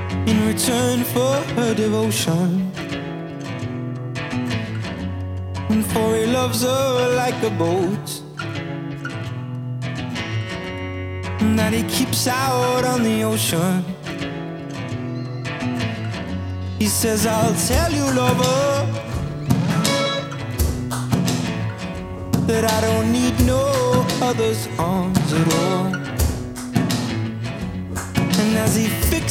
in return for her devotion, and for he loves her like a boat, and that he keeps out on the ocean. He says, I'll tell you, lover, that I don't need no other's arms at all. And as he fixes